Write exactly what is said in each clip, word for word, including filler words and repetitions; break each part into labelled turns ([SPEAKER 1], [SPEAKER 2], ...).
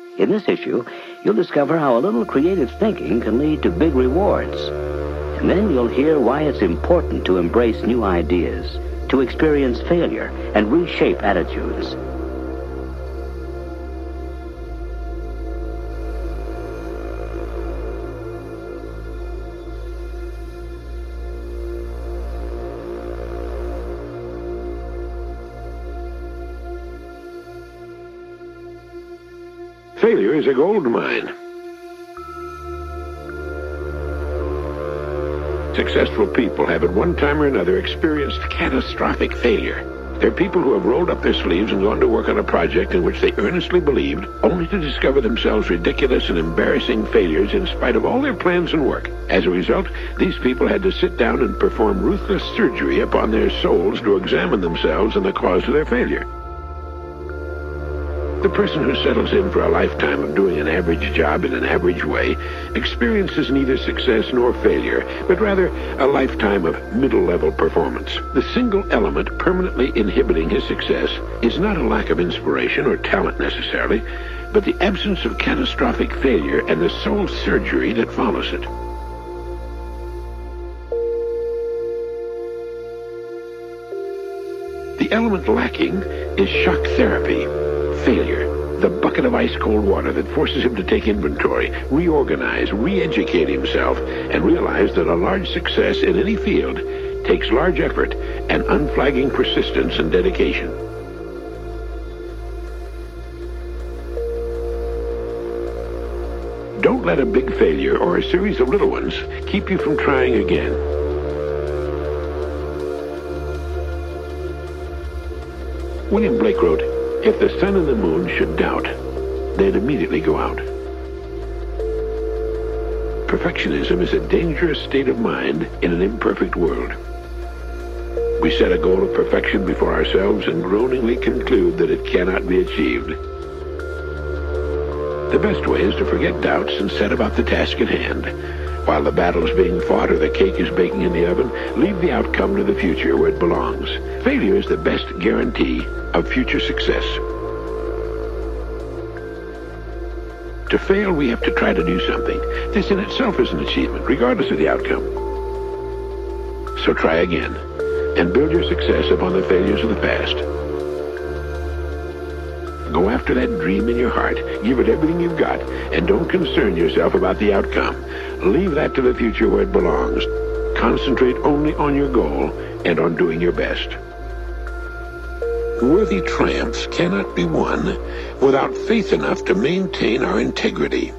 [SPEAKER 1] In this issue, you'll discover how a little creative thinking can lead to big rewards. And then you'll hear why it's important to embrace new ideas, to experience failure, and reshape attitudes.
[SPEAKER 2] Failure is a gold mine. Successful people have at one time or another experienced catastrophic failure. They're people who have rolled up their sleeves and gone to work on a project in which they earnestly believed, only to discover themselves ridiculous and embarrassing failures in spite of all their plans and work. As a result, these people had to sit down and perform ruthless surgery upon their souls to examine themselves and the cause of their failure. The person who settles in for a lifetime of doing an average job in an average way experiences neither success nor failure, but rather a lifetime of middle-level performance. The single element permanently inhibiting his success is not a lack of inspiration or talent necessarily, but the absence of catastrophic failure and the soul surgery that follows it. The element lacking is shock therapy. Failure, the bucket of ice-cold water that forces him to take inventory, reorganize, re-educate himself, and realize that a large success in any field takes large effort and unflagging persistence and dedication. Don't let a big failure or a series of little ones keep you from trying again. William Blake wrote, "If the sun and the moon should doubt, they'd immediately go out." Perfectionism is a dangerous state of mind in an imperfect world. We set a goal of perfection before ourselves and groaningly conclude that it cannot be achieved. The best way is to forget doubts and set about the task at hand. While the battle's being fought or the cake is baking in the oven, leave the outcome to the future where it belongs. Failure is the best guarantee of future success. To fail, we have to try to do something. This in itself is an achievement, regardless of the outcome. So try again, and build your success upon the failures of the past. Go after that dream in your heart, give it everything you've got, and don't concern yourself about the outcome. Leave that to the future where it belongs. Concentrate only on your goal and on doing your best. Worthy triumphs cannot be won without faith enough to maintain our integrity.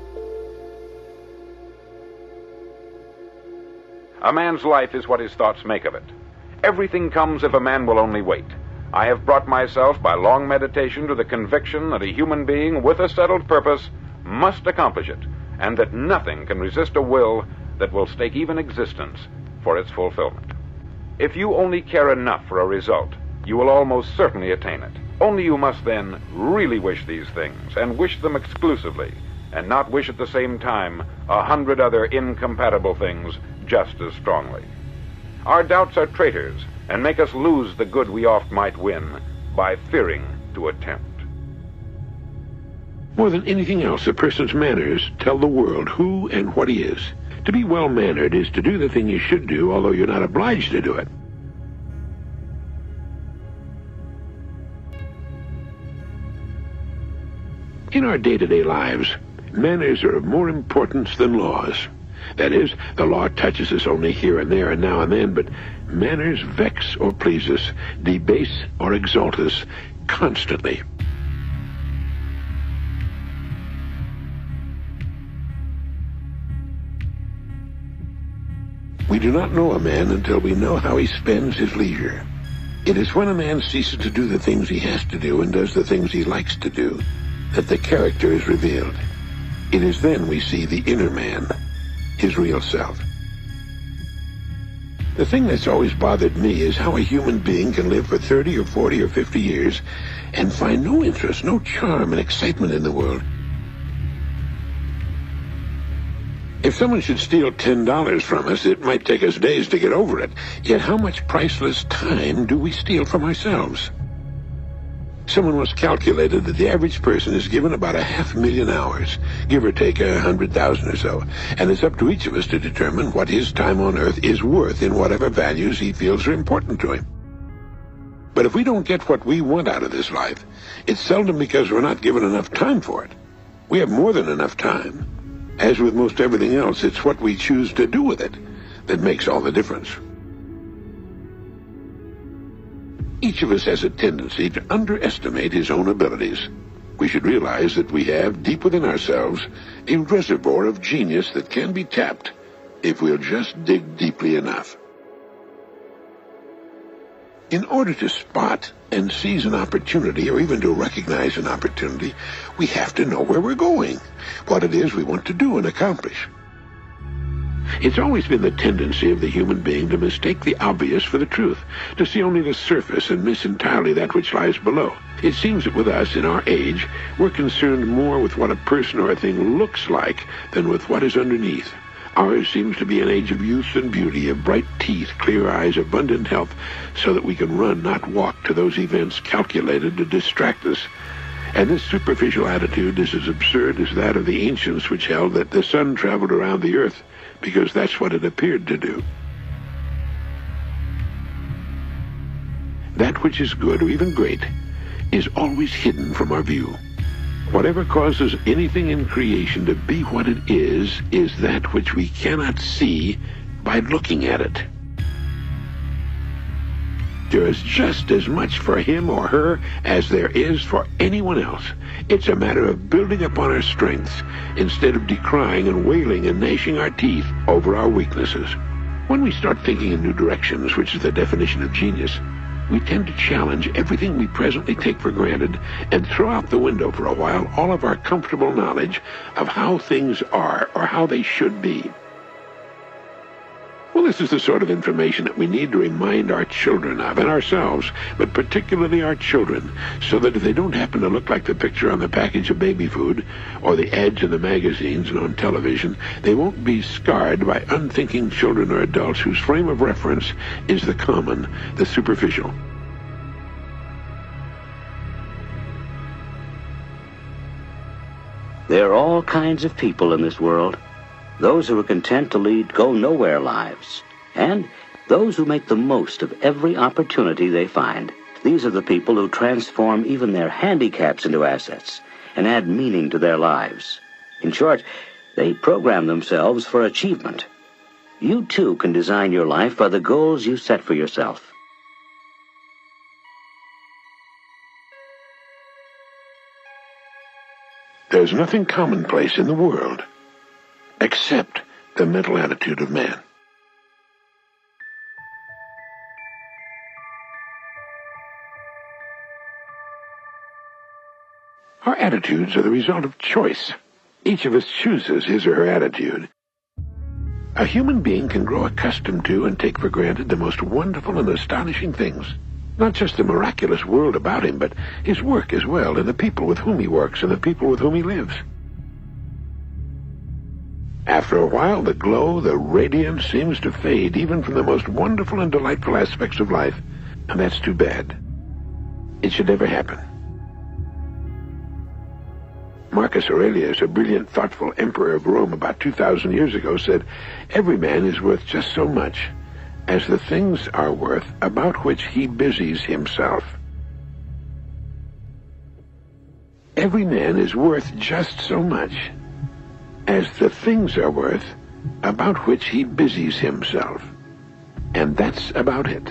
[SPEAKER 3] A man's life is what his thoughts make of it. Everything comes if a man will only wait. I have brought myself by long meditation to the conviction that a human being with a settled purpose must accomplish it, and that nothing can resist a will that will stake even existence for its fulfillment. If you only care enough for a result, you will almost certainly attain it. Only you must then really wish these things, and wish them exclusively, and not wish at the same time a hundred other incompatible things just as strongly. Our doubts are traitors, and make us lose the good we oft might win by fearing to attempt.
[SPEAKER 2] More than anything else, a person's manners tell the world who and what he is. To be well-mannered is to do the thing you should do, although you're not obliged to do it. In our day-to-day lives, manners are of more importance than laws. That is, the law touches us only here and there and now and then, but manners vex or please us, debase or exalt us constantly. We do not know a man until we know how he spends his leisure. It is when a man ceases to do the things he has to do and does the things he likes to do that the character is revealed. It is then we see the inner man, his real self. The thing that's always bothered me is how a human being can live for thirty or forty or fifty years and find no interest, no charm and excitement in the world. If someone should steal ten dollars from us, it might take us days to get over it. Yet how much priceless time do we steal from ourselves? Someone once calculated that the average person is given about a half million hours, give or take a hundred thousand or so, and it's up to each of us to determine what his time on Earth is worth in whatever values he feels are important to him. But if we don't get what we want out of this life, it's seldom because we're not given enough time for it. We have more than enough time. As with most everything else, it's what we choose to do with it that makes all the difference. Each of us has a tendency to underestimate his own abilities. We should realize that we have, deep within ourselves, a reservoir of genius that can be tapped if we'll just dig deeply enough. In order to spot and seize an opportunity, or even to recognize an opportunity, we have to know where we're going, what it is we want to do and accomplish. It's always been the tendency of the human being to mistake the obvious for the truth, to see only the surface and miss entirely that which lies below. It seems that with us, in our age, we're concerned more with what a person or a thing looks like than with what is underneath. Ours seems to be an age of youth and beauty, of bright teeth, clear eyes, abundant health, so that we can run, not walk, to those events calculated to distract us. And this superficial attitude is as absurd as that of the ancients, which held that the sun traveled around the earth because that's what it appeared to do. That which is good or even great is always hidden from our view. Whatever causes anything in creation to be what it is, is that which we cannot see by looking at it. There is just as much for him or her as there is for anyone else. It's a matter of building upon our strengths instead of decrying and wailing and gnashing our teeth over our weaknesses. When we start thinking in new directions, which is the definition of genius, we tend to challenge everything we presently take for granted and throw out the window for a while all of our comfortable knowledge of how things are or how they should be. Well, this is the sort of information that we need to remind our children of, and ourselves, but particularly our children, so that if they don't happen to look like the picture on the package of baby food, or the ads in the magazines and on television, they won't be scarred by unthinking children or adults whose frame of reference is the common, the superficial.
[SPEAKER 1] There are all kinds of people in this world. Those who are content to lead go-nowhere lives, and those who make the most of every opportunity they find. These are the people who transform even their handicaps into assets and add meaning to their lives. In short, they program themselves for achievement. You too can design your life by the goals you set for yourself.
[SPEAKER 2] There's nothing commonplace in the world except the mental attitude of man. Our attitudes are the result of choice. Each of us chooses his or her attitude. A human being can grow accustomed to and take for granted the most wonderful and astonishing things. Not just the miraculous world about him, but his work as well, and the people with whom he works, and the people with whom he lives. After a while, the glow, the radiance seems to fade even from the most wonderful and delightful aspects of life, and that's too bad. It should never happen. Marcus Aurelius, a brilliant, thoughtful emperor of Rome about two thousand years ago, said, "Every man is worth just so much as the things are worth about which he busies himself." Every man is worth just so much as the things are worth about which he busies himself. And that's about it.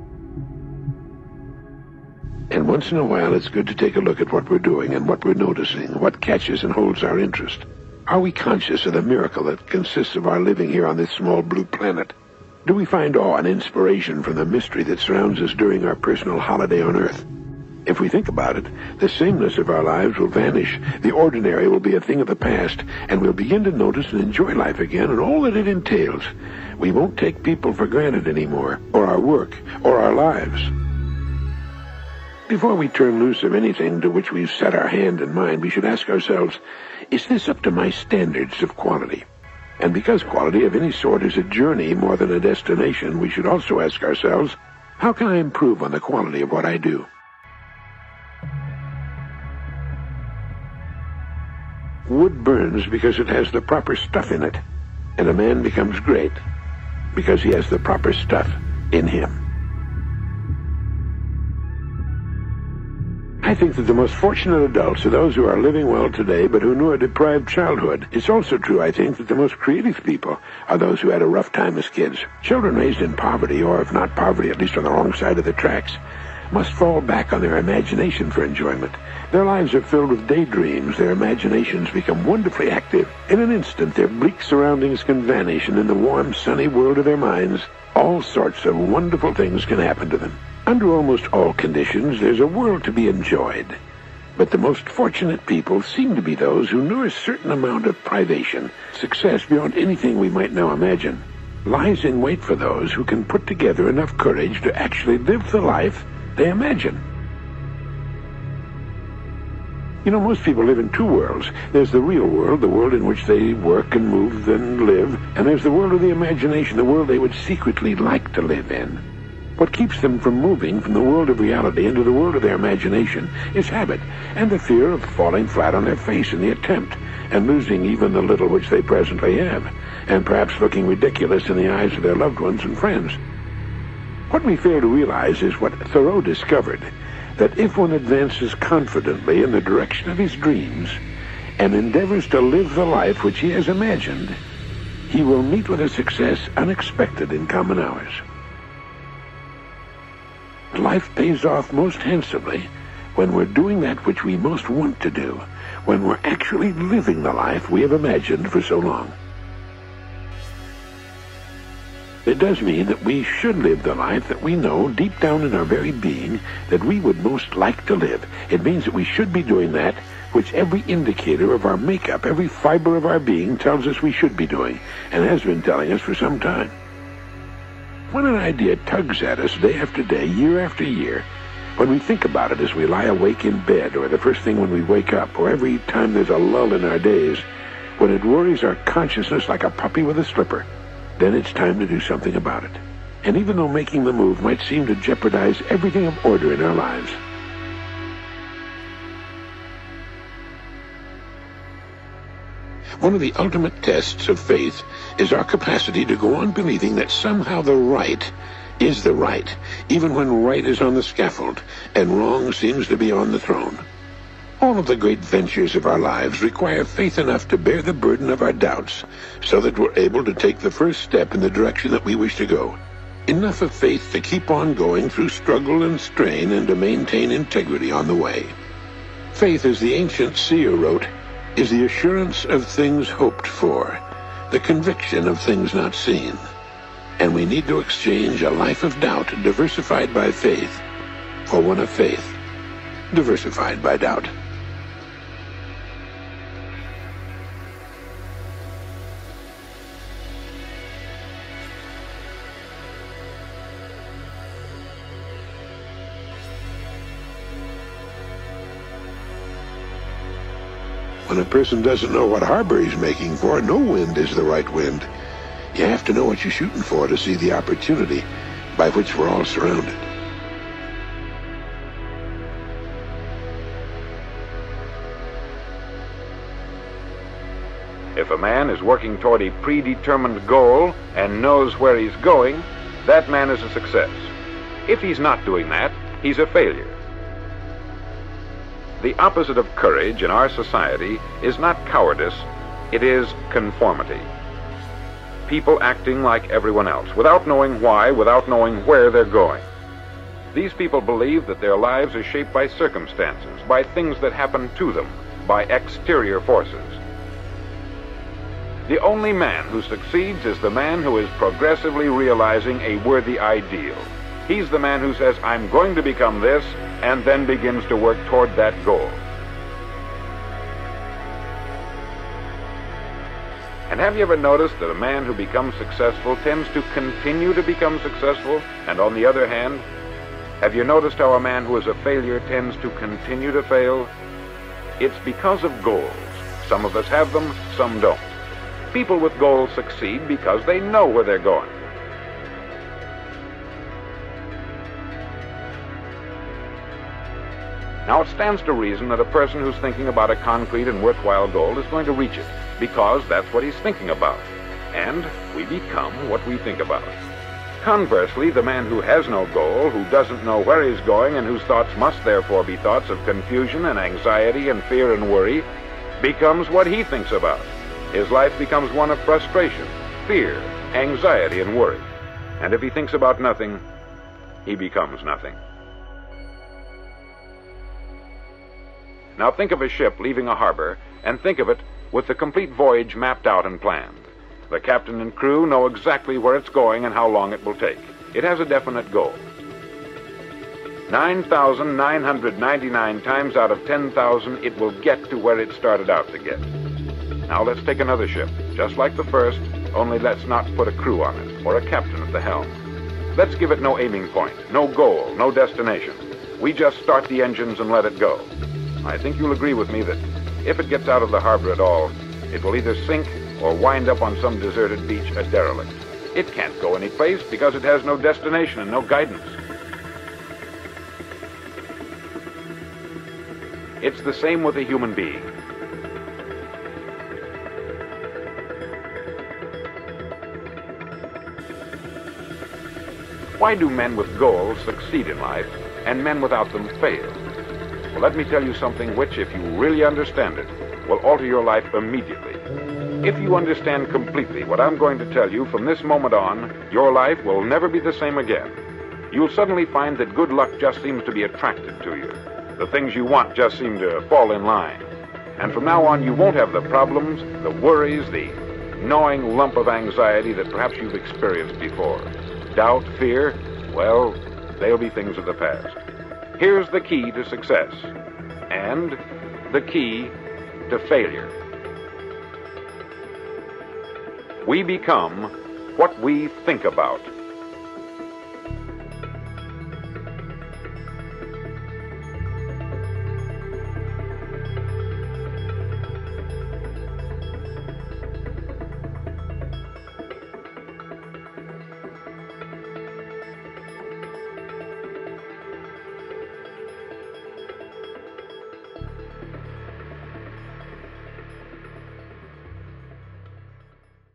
[SPEAKER 2] And once in a while, it's good to take a look at what we're doing and what we're noticing, what catches and holds our interest. Are we conscious of the miracle that consists of our living here on this small blue planet? Do we find awe and inspiration from the mystery that surrounds us during our personal holiday on Earth? If we think about it, the sameness of our lives will vanish. The ordinary will be a thing of the past, and we'll begin to notice and enjoy life again and all that it entails. We won't take people for granted anymore, or our work, or our lives. Before we turn loose of anything to which we've set our hand and mind, we should ask ourselves, is this up to my standards of quality? And because quality of any sort is a journey more than a destination, we should also ask ourselves, how can I improve on the quality of what I do? Wood burns because it has the proper stuff in it, and a man becomes great because he has the proper stuff in him. I think that the most fortunate adults are those who are living well today but who knew a deprived childhood. It's also true, I think, that the most creative people are those who had a rough time as kids. Children raised in poverty, or if not poverty, at least on the wrong side of the tracks, must fall back on their imagination for enjoyment. Their lives are filled with daydreams. Their imaginations become wonderfully active. In an instant, their bleak surroundings can vanish, and in the warm, sunny world of their minds, all sorts of wonderful things can happen to them. Under almost all conditions, there's a world to be enjoyed. But the most fortunate people seem to be those who know a certain amount of privation. Success beyond anything we might now imagine lies in wait for those who can put together enough courage to actually live the life they imagine. You know, most people live in two worlds. There's the real world, the world in which they work and move and live, and there's the world of the imagination, the world they would secretly like to live in. What keeps them from moving from the world of reality into the world of their imagination is habit, and the fear of falling flat on their face in the attempt, and losing even the little which they presently have, and perhaps looking ridiculous in the eyes of their loved ones and friends. What we fail to realize is what Thoreau discovered, that if one advances confidently in the direction of his dreams and endeavors to live the life which he has imagined, he will meet with a success unexpected in common hours. Life pays off most handsomely when we're doing that which we most want to do, when we're actually living the life we have imagined for so long. It does mean that we should live the life that we know deep down in our very being that we would most like to live. It means that we should be doing that which every indicator of our makeup, every fiber of our being tells us we should be doing, and has been telling us for some time. When an idea tugs at us day after day, year after year, when we think about it as we lie awake in bed, or the first thing when we wake up, or every time there's a lull in our days, when it worries our consciousness like a puppy with a slipper, then it's time to do something about it. And even though making the move might seem to jeopardize everything of order in our lives, one of the ultimate tests of faith is our capacity to go on believing that somehow the right is the right, even when right is on the scaffold and wrong seems to be on the throne. All of the great ventures of our lives require faith enough to bear the burden of our doubts so that we're able to take the first step in the direction that we wish to go. Enough of faith to keep on going through struggle and strain and to maintain integrity on the way. Faith, as the ancient seer wrote, is the assurance of things hoped for, the conviction of things not seen. And we need to exchange a life of doubt diversified by faith for one of faith diversified by doubt. When a person doesn't know what harbor he's making for, no wind is the right wind. You have to know what you're shooting for to see the opportunity by which we're all surrounded.
[SPEAKER 3] If a man is working toward a predetermined goal and knows where he's going, that man is a success. If he's not doing that, he's a failure. The opposite of courage in our society is not cowardice, it is conformity. People acting like everyone else, without knowing why, without knowing where they're going. These people believe that their lives are shaped by circumstances, by things that happen to them, by exterior forces. The only man who succeeds is the man who is progressively realizing a worthy ideal. He's the man who says, I'm going to become this, and then begins to work toward that goal. And have you ever noticed that a man who becomes successful tends to continue to become successful, and on the other hand, have you noticed how a man who is a failure tends to continue to fail? It's because of goals. Some of us have them, some don't. People with goals succeed because they know where they're going. Now, it stands to reason that a person who's thinking about a concrete and worthwhile goal is going to reach it, because that's what he's thinking about. And we become what we think about. Conversely, the man who has no goal, who doesn't know where he's going, and whose thoughts must therefore be thoughts of confusion and anxiety and fear and worry, becomes what he thinks about. His life becomes one of frustration, fear, anxiety, and worry. And if he thinks about nothing, he becomes nothing. Now think of a ship leaving a harbor, and think of it with the complete voyage mapped out and planned. The captain and crew know exactly where it's going and how long it will take. It has a definite goal. nine thousand nine hundred ninety-nine times out of ten thousand, it will get to where it started out to get. Now let's take another ship, just like the first, only let's not put a crew on it, or a captain at the helm. Let's give it no aiming point, no goal, no destination. We just start the engines and let it go. I think you'll agree with me that if it gets out of the harbor at all, it will either sink or wind up on some deserted beach a derelict. It can't go anyplace because it has no destination and no guidance. It's the same with a human being. Why do men with goals succeed in life and men without them fail? Well, let me tell you something which, if you really understand it, will alter your life immediately. If you understand completely what I'm going to tell you from this moment on, your life will never be the same again. You'll suddenly find that good luck just seems to be attracted to you. The things you want just seem to fall in line. And from now on, you won't have the problems, the worries, the gnawing lump of anxiety that perhaps you've experienced before. Doubt, fear, well, they'll be things of the past. Here's the key to success, and the key to failure. We become what we think about.